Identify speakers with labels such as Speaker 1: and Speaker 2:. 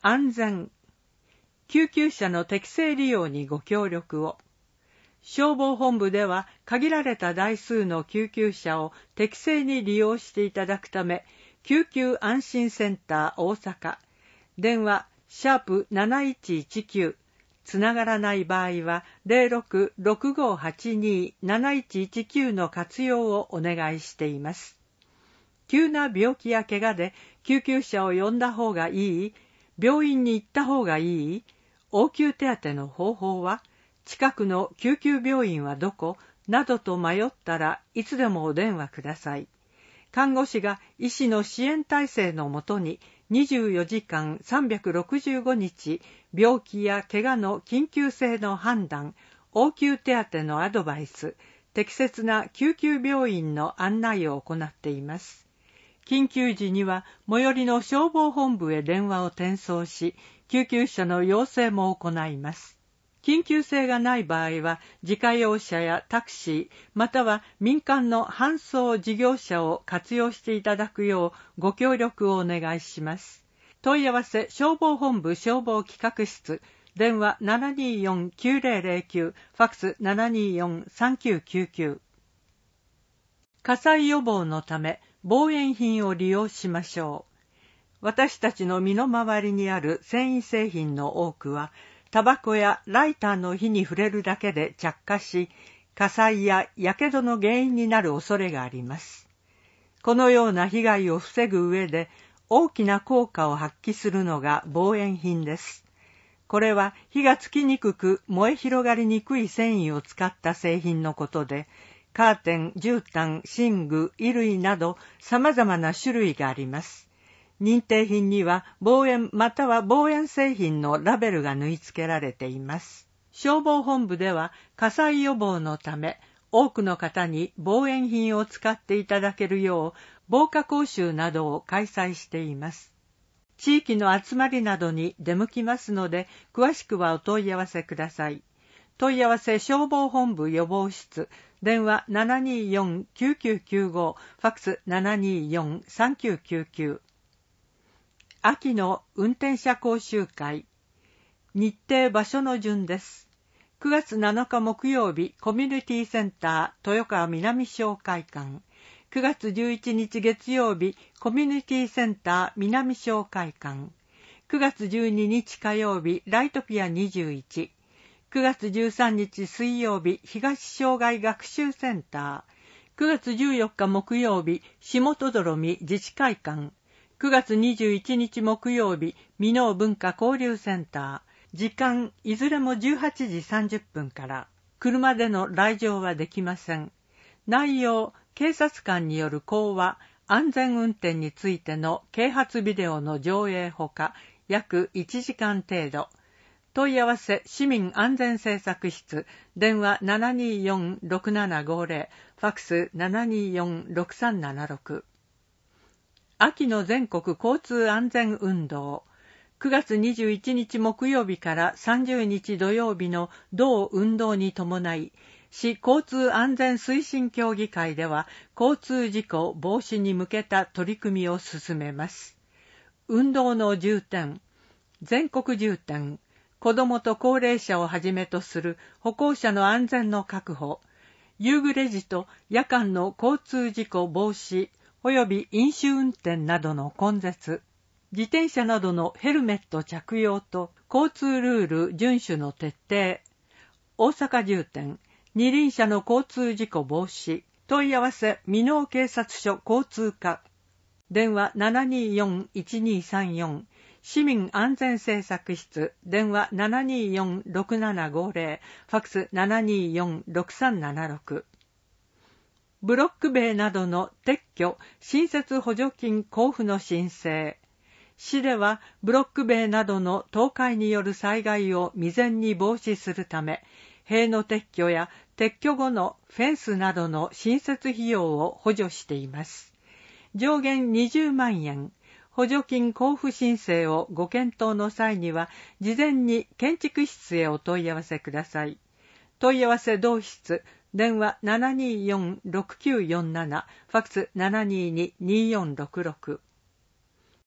Speaker 1: 安全、救急車の適正利用にご協力を。消防本部では限られた台数の救急車を適正に利用していただくため、救急安心センター大阪、電話#7119、つながらない場合は 0665827119 の活用をお願いしています。急な病気や怪我で救急車を呼んだ方がいい、病院に行った方がいい、応急手当の方法は、近くの救急病院はどこなどと迷ったらいつでもお電話ください。看護師が医師の支援体制のもとに24時間365日、病気や怪我の緊急性の判断、応急手当のアドバイス、適切な救急病院の案内を行っています。緊急時には最寄りの消防本部へ電話を転送し、救急車の要請も行います。緊急性がない場合は、自家用車やタクシー、または民間の搬送事業者を活用していただくようご協力をお願いします。問い合わせ消防本部消防企画室、電話724-9009、ファクス724-3999。火災予防のため、防煙品を利用しましょう。私たちの身の回りにある繊維製品の多くは、タバコやライターの火に触れるだけで着火し、火災や火傷の原因になる恐れがあります。このような被害を防ぐ上で、大きな効果を発揮するのが防煙品です。これは火がつきにくく燃え広がりにくい繊維を使った製品のことで、カーテン、絨毯、寝具、衣類など様々な種類があります。認定品には防煙または防煙製品のラベルが縫い付けられています。消防本部では火災予防のため、多くの方に防煙品を使っていただけるよう防火講習などを開催しています。地域の集まりなどに出向きますので、詳しくはお問い合わせください。問い合わせ消防本部予防室、電話724-9995、ファクス724-3999。秋の運転者講習会、日程場所の順です。9月7日木曜日、コミュニティセンター豊川南小会館。9月11日月曜日、コミュニティセンター南小会館。9月12日火曜日、ライトピア21。9月13日水曜日、東障害学習センター。9月14日木曜日、下戸dor自治会館。9月21日木曜日、箕面文化交流センター。時間、いずれも18時30分から。車での来場はできません。内容、警察官による講話、安全運転についての啓発ビデオの上映ほか、約1時間程度。問い合わせ市民安全政策室、電話724-6750、ファクス724-6376。秋の全国交通安全運動、9月21日木曜日から30日土曜日の同運動に伴い、市交通安全推進協議会では交通事故防止に向けた取り組みを進めます。運動の重点、全国重点、子どもと高齢者をはじめとする歩行者の安全の確保、夕暮れ時と夜間の交通事故防止及び飲酒運転などの根絶、自転車などのヘルメット着用と交通ルール遵守の徹底、大阪重点、二輪車の交通事故防止、問い合わせ箕面警察署交通課、電話724-1234、市民安全政策室、電話724-6750、ファクス724-6376。ブロック塀などの撤去・新設補助金交付の申請。市ではブロック塀などの倒壊による災害を未然に防止するため、塀の撤去や撤去後のフェンスなどの新設費用を補助しています。上限20万円。補助金交付申請をご検討の際には、事前に建築室へお問い合わせください。問い合わせ同室、電話724-6947、ファクス722-2466。